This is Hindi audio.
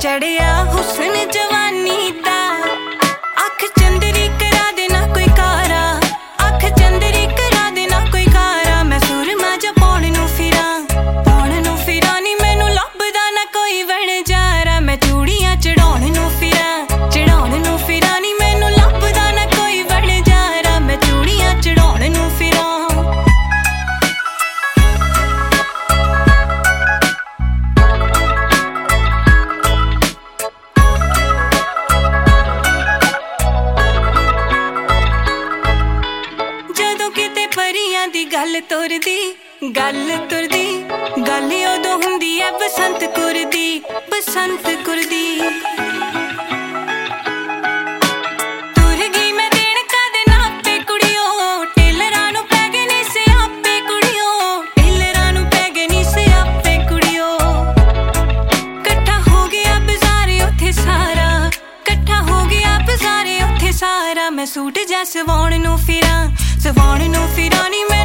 चढ़िया हुस्न जवानी दा अख चंदरी करा देना कोई कारा अख चंदरी करा देना कोई कारा मैं सुरमा जा पौण नू फिरा नी मैनू लभदा ना कोई वणजारा मैं चूड़ियां चढ़ाउण नू फिरा नी मैनू लभदा ना कोई वणजारा मैं चूड़ियां चढ़ाउण नू फिरा परियां दी गल तुरदी गल उदों हुंदी ऐ बसंत कुरदी तुर गई मैं देण कद नापे कुड़ियो टेलरां नूं पै गए नी सियापे कुड़ियो टेलरां नूं पै गए नी सियापे कुड़ियो कट्ठा हो गया बाज़ार उत्थे सारा कट्ठा हो गया बाज़ार उत्थे सारा मैं सूट जा सवाउण नूं फिरां नी मैं